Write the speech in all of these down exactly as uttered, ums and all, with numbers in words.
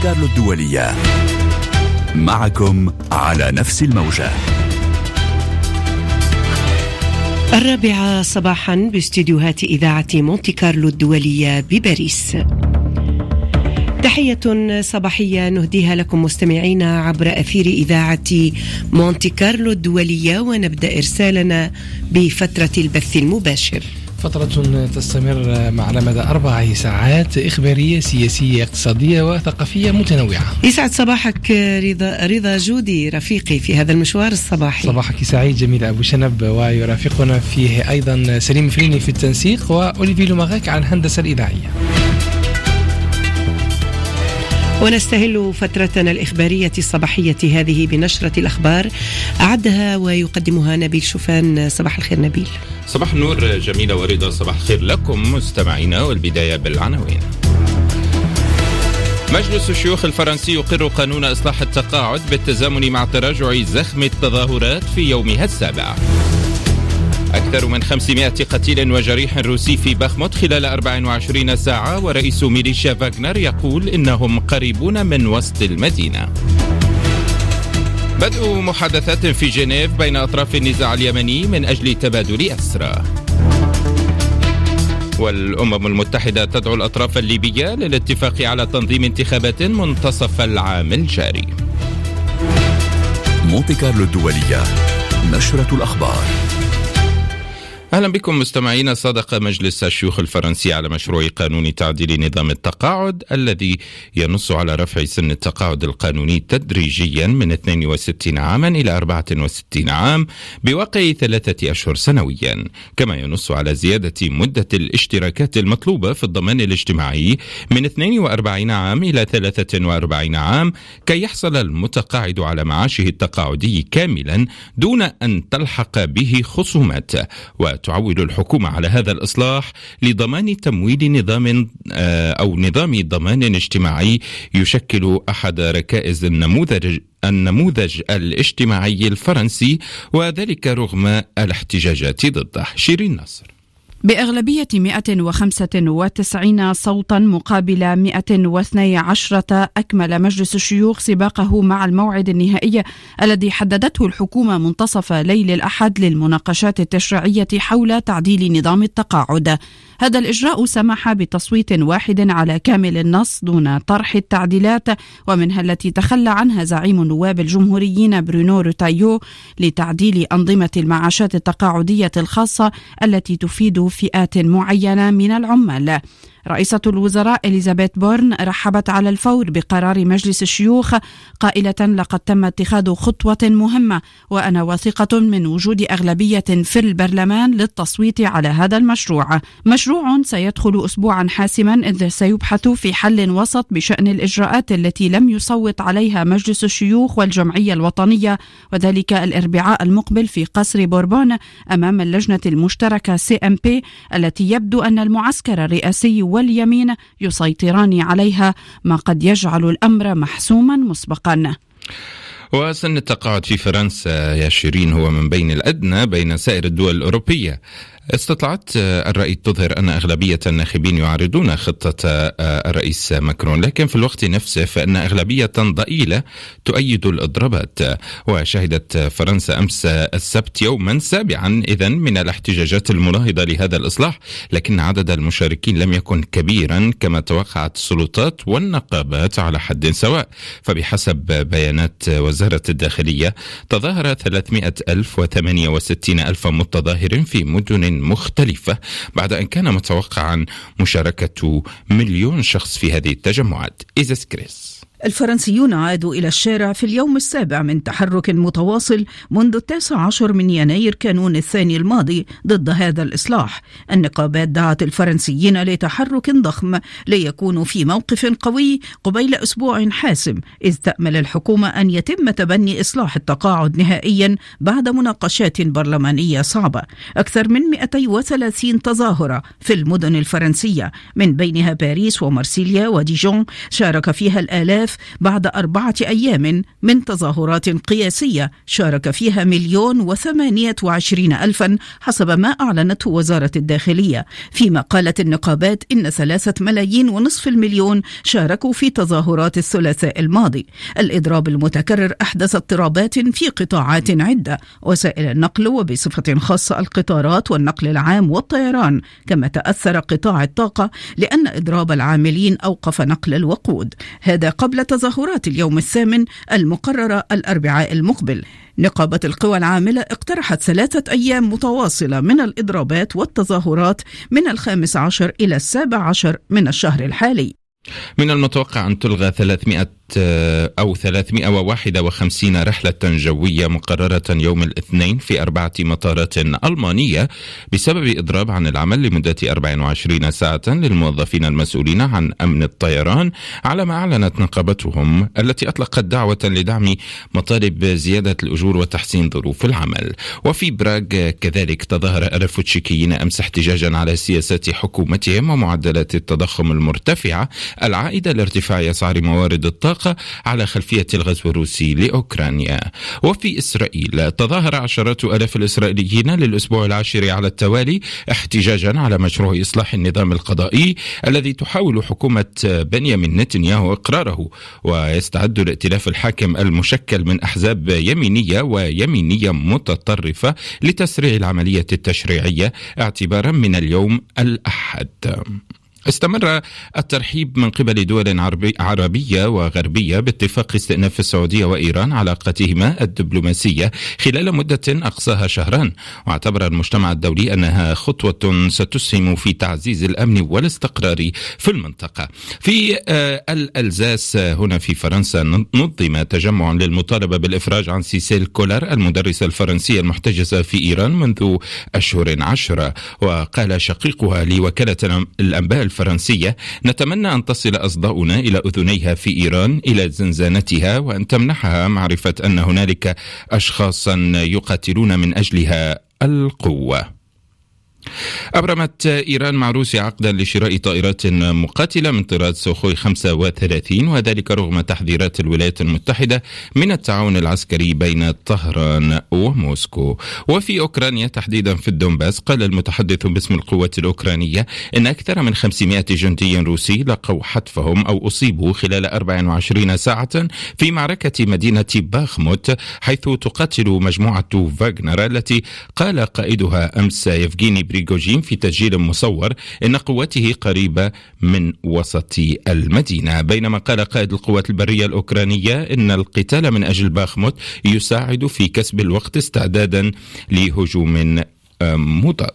كارلو الدولية، معكم على نفس الموجة. الرابعة صباحا باستديوهات إذاعة مونتي كارلو الدولية بباريس. تحية صباحية نهديها لكم مستمعينا عبر أثير إذاعة مونتي كارلو الدولية، ونبدأ إرسالنا بفترة البث المباشر. فترة تستمر على مدى أربع ساعات إخبارية سياسية اقتصادية وثقافية متنوعة. يسعد صباحك رضا رضا جودي رفيقي في هذا المشوار الصباحي. صباحك سعيد جميل أبو شنب، ويرافقنا فيه أيضا سليم فريني في التنسيق وأوليفي لوماغاك على الهندسة الإذاعية. ونستهل فترتنا الإخبارية الصباحية هذه بنشرة الأخبار أعدها ويقدمها نبيل شوفان. صباح الخير نبيل. صباح النور جميلة ورضا، صباح الخير لكم مستمعينا، والبداية بالعناوين. مجلس الشيوخ الفرنسي يقر قانون إصلاح التقاعد بالتزامن مع تراجع زخم التظاهرات في يومها السابع. أكثر من خمسمائة قتيل وجريح روسي في باخموت خلال أربع وعشرين ساعة، ورئيس ميليشيا فاغنر يقول إنهم قريبون من وسط المدينة. بدء محادثات في جنيف بين أطراف النزاع اليمني من أجل تبادل أسرى. والأمم المتحدة تدعو الأطراف الليبية للاتفاق على تنظيم انتخابات منتصف العام الجاري. مونتي كارلو الدولية، نشرة الأخبار. أهلا بكم مستمعينا. صادق مجلس الشيوخ الفرنسي على مشروع قانون تعديل نظام التقاعد الذي ينص على رفع سن التقاعد القانوني تدريجيا من اثنين وستين عاما إلى أربعة وستين عام بواقع ثلاثة أشهر سنويا، كما ينص على زيادة مدة الاشتراكات المطلوبة في الضمان الاجتماعي من اثنين وأربعين عام إلى ثلاثة وأربعين عام كي يحصل المتقاعد على معاشه التقاعدي كاملا دون أن تلحق به خصومات. وتعول الحكومة على هذا الإصلاح لضمان تمويل نظام أو نظام ضمان اجتماعي يشكل أحد ركائز النموذج النموذج الاجتماعي الفرنسي، وذلك رغم الاحتجاجات ضده. شيرين نصر. بأغلبية مئة وخمسة وتسعين صوتا مقابل مئة واثني عشرة أكمل مجلس الشيوخ سباقه مع الموعد النهائي الذي حددته الحكومة منتصف ليل الأحد للمناقشات التشريعية حول تعديل نظام التقاعد. هذا الإجراء سمح بتصويت واحد على كامل النص دون طرح التعديلات، ومنها التي تخلى عنها زعيم النواب الجمهوريين برونو روتايو لتعديل أنظمة المعاشات التقاعدية الخاصة التي تفيد فئات معينة من العمال. رئيسة الوزراء إليزابيث بورن رحبت على الفور بقرار مجلس الشيوخ قائلة: لقد تم اتخاذ خطوة مهمة، وأنا واثقة من وجود أغلبية في البرلمان للتصويت على هذا المشروع. مشروع سيدخل أسبوعا حاسما، إذ سيبحث في حل وسط بشأن الإجراءات التي لم يصوت عليها مجلس الشيوخ والجمعية الوطنية، وذلك الأربعاء المقبل في قصر بوربون أمام اللجنة المشتركة سي إم بي التي يبدو أن المعسكر الرئاسي واليمين يسيطران عليها، ما قد يجعل الأمر محسوما مسبقا. وسن التقاعد في فرنسا يا شيرين هو من بين الأدنى بين سائر الدول الأوروبية. استطاعت الرأي تظهر أن أغلبية الناخبين يعارضون خطة الرئيس ماكرون، لكن في الوقت نفسه فإن أغلبية ضئيلة تؤيد الإضرابات. وشهدت فرنسا أمس السبت يوما سابعا إذن من الاحتجاجات المناهضة لهذا الإصلاح، لكن عدد المشاركين لم يكن كبيرا كما توقعت السلطات والنقابات على حد سواء. فبحسب بيانات وزارة الداخلية تظاهر ثلاثمائة ألف وثمانية وستين ألف متظاهر في مدن مختلفة، بعد أن كان متوقعا مشاركة مليون شخص في هذه التجمعات. إيزاس كريس. الفرنسيون عادوا إلى الشارع في اليوم السابع من تحرك متواصل منذ التاسع عشر من يناير كانون الثاني الماضي ضد هذا الإصلاح. النقابات دعت الفرنسيين لتحرك ضخم ليكونوا في موقف قوي قبيل أسبوع حاسم، إذ تأمل الحكومة أن يتم تبني إصلاح التقاعد نهائيا بعد مناقشات برلمانية صعبة. أكثر من مئتين وثلاثين تظاهرة في المدن الفرنسية من بينها باريس ومارسيليا وديجون شارك فيها الآلاف الهدف بعد أربعة أيام من تظاهرات قياسية شارك فيها مليون وثمانية وعشرين ألفا حسب ما أعلنته وزارة الداخلية، فيما قالت النقابات إن ثلاثة ملايين ونصف المليون شاركوا في تظاهرات الثلاثاء الماضي. الإضراب المتكرر أحدث اضطرابات في قطاعات عدة، وسائل النقل وبصفة خاصة القطارات والنقل العام والطيران، كما تأثر قطاع الطاقة لأن إضراب العاملين أوقف نقل الوقود. هذا قبل تظاهرات اليوم الثامن المقررة الأربعاء المقبل. نقابة القوى العاملة اقترحت ثلاثة أيام متواصلة من الإضرابات والتظاهرات من الخامس عشر إلى السابع عشر من الشهر الحالي. من المتوقع أن تلغى ثلاثمائة أو ثلاثمائة وواحد وخمسين رحلة جوية مقررة يوم الاثنين في أربعة مطارات ألمانية بسبب إضراب عن العمل لمدة أربع وعشرين ساعة للموظفين المسؤولين عن أمن الطيران، على ما أعلنت نقابتهم التي أطلقت دعوة لدعم مطالب زيادة الأجور وتحسين ظروف العمل. وفي براغ كذلك تظاهر آلاف التشيكيين أمس احتجاجا على سياسات حكومتهم ومعدلات التضخم المرتفعة العائدة لارتفاع أسعار موارد الطاقة على خلفية الغزو الروسي لأوكرانيا. وفي إسرائيل تظاهر عشرات آلاف الإسرائيليين للأسبوع العاشر على التوالي احتجاجا على مشروع إصلاح النظام القضائي الذي تحاول حكومة بنيامين نتنياهو إقراره، ويستعد الائتلاف الحاكم المشكل من أحزاب يمينية ويمينية متطرفة لتسريع العملية التشريعية اعتبارا من اليوم الأحد. استمر الترحيب من قبل دول عربية وغربية باتفاق استئناف السعودية وإيران علاقتهما الدبلوماسية خلال مدة أقصاها شهران، واعتبر المجتمع الدولي أنها خطوة ستسهم في تعزيز الأمن والاستقرار في المنطقة. في الألزاس هنا في فرنسا نظم تجمع للمطالبة بالإفراج عن سيسيل كولار المدرسة الفرنسية المحتجزة في إيران منذ أشهر عشرة. وقال شقيقها لوكالة الأنباء الفرنسية: نتمنى أن تصل أصداؤنا إلى أذنيها في إيران إلى زنزانتها، وأن تمنحها معرفة أن هنالك أشخاصا يقاتلون من أجلها القوة. أبرمت إيران مع روسيا عقدا لشراء طائرات مقاتلة من طراز سوخوي خمسة وثلاثين، وذلك رغم تحذيرات الولايات المتحدة من التعاون العسكري بين طهران وموسكو. وفي أوكرانيا تحديدا في الدونباس قال المتحدث باسم القوات الأوكرانية إن أكثر من خمسمائة جندي روسي لقوا حتفهم أو أصيبوا خلال أربع وعشرين ساعة في معركة مدينة باخموت، حيث تقاتل مجموعة فاغنر التي قال قائدها أمس يفغيني بريغوجين في تسجيل مصور إن قوته قريبة من وسط المدينة. بينما قال قائد القوات البرية الأوكرانية إن القتال من أجل باخموت يساعد في كسب الوقت استعدادا لهجوم مضاد.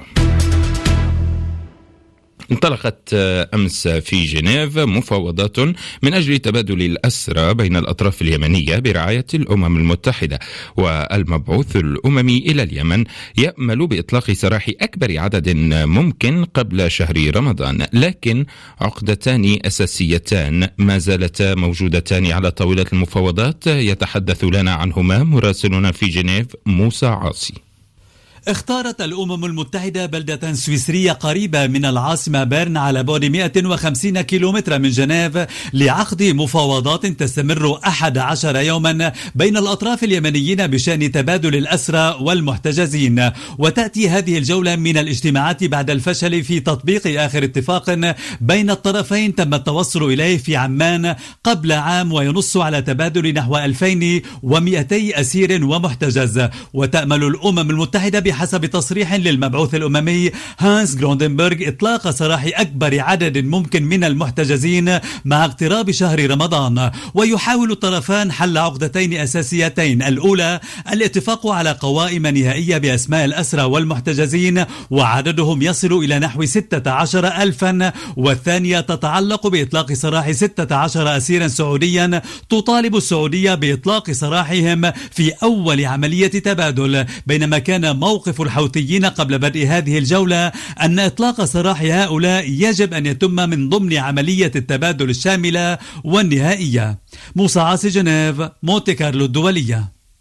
انطلقت أمس في جنيف مفاوضات من أجل تبادل الأسرى بين الأطراف اليمنية برعاية الأمم المتحدة، والمبعوث الأممي إلى اليمن يأمل بإطلاق سراح أكبر عدد ممكن قبل شهر رمضان، لكن عقدتان أساسيتان ما زالتا موجودتان على طاولة المفاوضات يتحدث لنا عنهما مراسلنا في جنيف موسى عاصي. اختارت الأمم المتحدة بلدة سويسرية قريبة من العاصمة بيرن على بعد مئة وخمسين كيلومتر من جنيف لعقد مفاوضات تستمر أحد عشر يوما بين الأطراف اليمنيين بشأن تبادل الأسرى والمحتجزين. وتأتي هذه الجولة من الاجتماعات بعد الفشل في تطبيق آخر اتفاق بين الطرفين تم التوصل إليه في عمان قبل عام، وينص على تبادل نحو ألفين ومئتي أسير ومحتجز. وتأمل الأمم المتحدة حسب تصريح للمبعوث الأممي هانس جروندنبرغ إطلاق سراح أكبر عدد ممكن من المحتجزين مع اقتراب شهر رمضان. ويحاول الطرفان حل عقدتين أساسيتين: الأولى الاتفاق على قوائم نهائية بأسماء الأسرى والمحتجزين وعددهم يصل إلى نحو ستة عشر ألفا، والثانية تتعلق بإطلاق سراح ستة عشر أسيرا سعوديا تطالب السعودية بإطلاق سراحهم في أول عملية تبادل. بينما كان موقف الحوثيين قبل بدء هذه الجولة أن إطلاق سراح هؤلاء يجب أن يتم من ضمن عملية التبادل الشاملة والنهائية. موسى عاصي، جنيف، مونتي كارلو الدولية.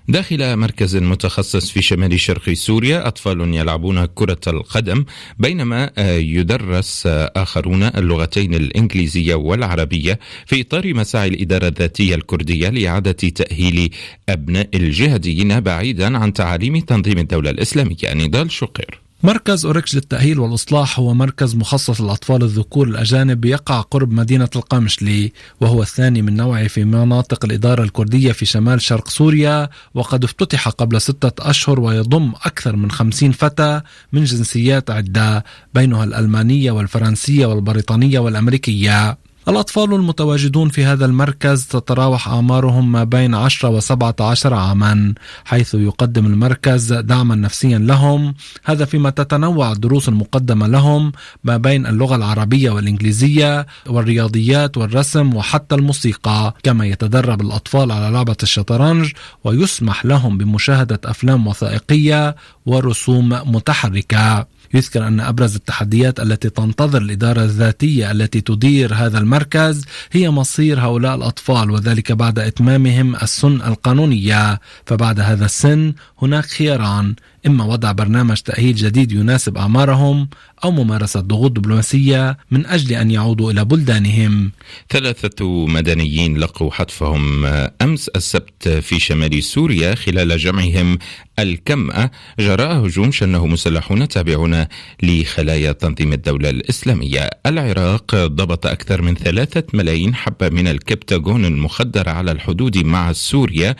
داخل مركز متخصص في شمال شرق سوريا أطفال يلعبون كرة القدم بينما يدرس آخرون اللغتين الإنجليزية والعربية في إطار مساعي الإدارة الذاتية الكردية لإعادة تأهيل أبناء الجهاديين بعيدا عن تعاليم تنظيم الدولة الإسلامية. نضال شقير. مركز أوركش للتأهيل والإصلاح هو مركز مخصص للأطفال الذكور الأجانب يقع قرب مدينة القمشلي، وهو الثاني من نوعه في مناطق الإدارة الكردية في شمال شرق سوريا، وقد افتتح قبل ستة أشهر ويضم أكثر من خمسين فتى من جنسيات عدة بينها الألمانية والفرنسية والبريطانية والأمريكية. الأطفال المتواجدون في هذا المركز تتراوح أعمارهم ما بين عشرة وسبعة عشر عاما، حيث يقدم المركز دعما نفسيا لهم، هذا فيما تتنوع الدروس المقدمة لهم ما بين اللغة العربية والإنجليزية والرياضيات والرسم وحتى الموسيقى، كما يتدرب الأطفال على لعبة الشطرنج ويسمح لهم بمشاهدة أفلام وثائقية ورسوم متحركة. يذكر أن أبرز التحديات التي تنتظر الإدارة الذاتية التي تدير هذا المركز هي مصير هؤلاء الأطفال، وذلك بعد إتمامهم السن القانونية. فبعد هذا السن هناك خياران: إما وضع برنامج تأهيل جديد يناسب أعمارهم أو ممارسة ضغوط دبلوماسية من أجل أن يعودوا إلى بلدانهم. ثلاثة مدنيين لقوا حتفهم أمس السبت في شمال سوريا خلال جمعهم الكمأة جراء هجوم شنه مسلحون تابعون لخلايا تنظيم الدولة الإسلامية. العراق ضبط أكثر من ثلاثة ملايين حبة من الكبتاغون المخدرة على الحدود مع سوريا،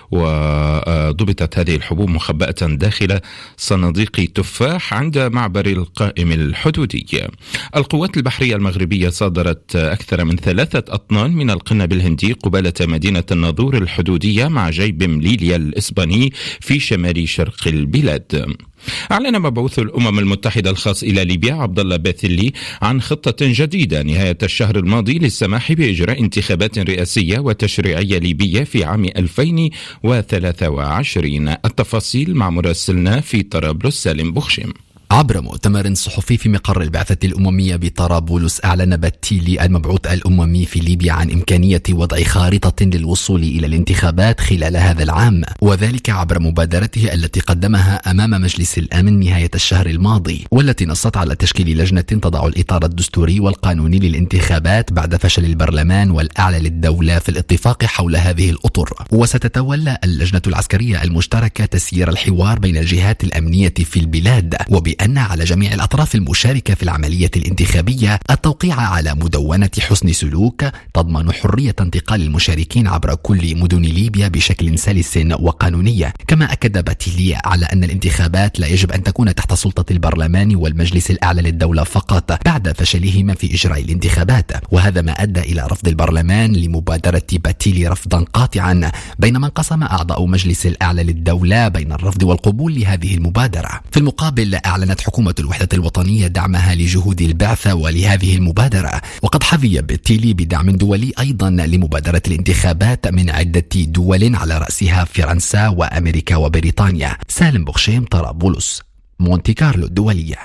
وضبطت هذه الحبوب مخبأة داخل صناديق تفاح عند معبر القائم الحدودي. القوات البحرية المغربية صادرت أكثر من ثلاثة أطنان من القنب الهندي قبالة مدينة الناظور الحدودية مع جيب مليليا الإسباني في شمال شرق البلاد. أعلن مبعوث الأمم المتحدة الخاص إلى ليبيا عبد الله باثلي عن خطة جديدة نهاية الشهر الماضي للسماح بإجراء انتخابات رئاسية وتشريعية ليبية في عام ألفين وثلاثة وعشرين. التفاصيل مع مراسلنا في طرابلس سالم بخشم. عبر مؤتمر صحفي في مقر البعثة الأممية بطرابلس، أعلن باتيلي المبعوث الأممي في ليبيا عن إمكانية وضع خارطة للوصول إلى الانتخابات خلال هذا العام، وذلك عبر مبادرته التي قدمها أمام مجلس الأمن نهاية الشهر الماضي، والتي نصت على تشكيل لجنة تضع الإطار الدستوري والقانوني للانتخابات بعد فشل البرلمان والأعلى للدولة في الاتفاق حول هذه الأطر. وستتولى اللجنة العسكرية المشتركة تسيير الحوار بين الجهات الأمنية في البلاد، وب أن على جميع الأطراف المشاركة في العملية الانتخابية التوقيع على مدونة حسن سلوك تضمن حرية انتقال المشاركين عبر كل مدن ليبيا بشكل سلس وقانوني. كما أكد باتيلي على أن الانتخابات لا يجب أن تكون تحت سلطة البرلمان والمجلس الأعلى للدولة فقط بعد فشلهما في إجراء الانتخابات، وهذا ما أدى إلى رفض البرلمان لمبادرة باتيلي رفضا قاطعا، بينما انقسم أعضاء مجلس الأعلى للدولة بين الرفض والقبول لهذه المبادرة. في المقابل أعلن أعلنت حكومة الوحدة الوطنية دعمها لجهود البعثة ولهذه المبادرة، وقد حظي باتيلي بدعم دولي أيضا لمبادرة الانتخابات من عدة دول على رأسها فرنسا وأمريكا وبريطانيا. سالم بخشيم، طرابلس، مونتي كارلو الدولية.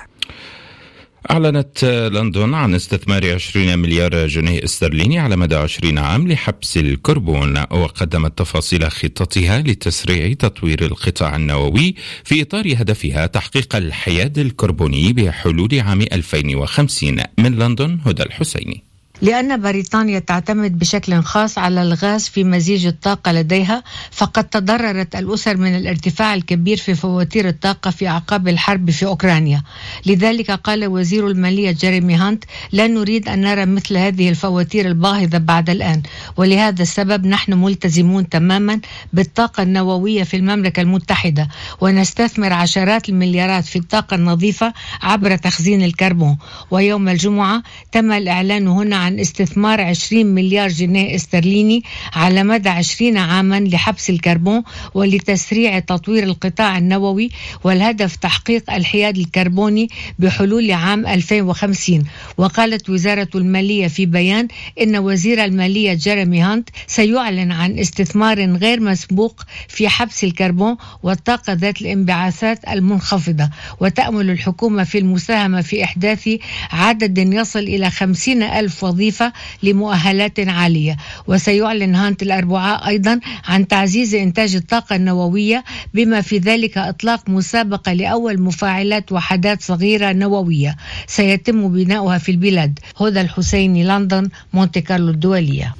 أعلنت لندن عن استثمار عشرين مليار جنيه استرليني على مدى عشرين عام لحبس الكربون، وقدمت تفاصيل خطتها لتسريع تطوير القطاع النووي في إطار هدفها تحقيق الحياد الكربوني بحلول عام ألفين وخمسين. من لندن هدى الحسيني. لأن بريطانيا تعتمد بشكل خاص على الغاز في مزيج الطاقة لديها، فقد تضررت الأسر من الارتفاع الكبير في فواتير الطاقة في أعقاب الحرب في أوكرانيا. لذلك قال وزير المالية جيريمي هانت: لا نريد أن نرى مثل هذه الفواتير الباهظة بعد الآن، ولهذا السبب نحن ملتزمون تماما بالطاقة النووية في المملكة المتحدة، ونستثمر عشرات المليارات في الطاقة النظيفة عبر تخزين الكربون. ويوم الجمعة تم الإعلان هنا عن استثمار عشرين مليار جنيه استرليني على مدى عشرين عاما لحبس الكربون ولتسريع تطوير القطاع النووي، والهدف تحقيق الحياد الكربوني بحلول عام ألفين وخمسين. وقالت وزارة المالية في بيان إن وزير المالية جيريمي هانت سيعلن عن استثمار غير مسبوق في حبس الكربون والطاقة ذات الانبعاثات المنخفضة، وتأمل الحكومة في المساهمة في إحداث عدد يصل إلى خمسين ألف وظيفة نظيفة لمؤهلات عالية. وسيعلن هانت الأربعاء أيضا عن تعزيز إنتاج الطاقة النووية، بما في ذلك إطلاق مسابقة لأول مفاعلات وحدات صغيرة نووية سيتم بناؤها في البلاد. هدى الحسيني، لندن، مونتي كارلو الدولية.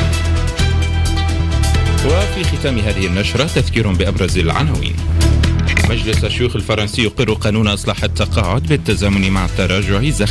وفي ختام هذه النشرة تذكير بأبرز العناوين. مجلس الشيوخ الفرنسي يقر قانون إصلاح التقاعد بالتزامن مع التراجع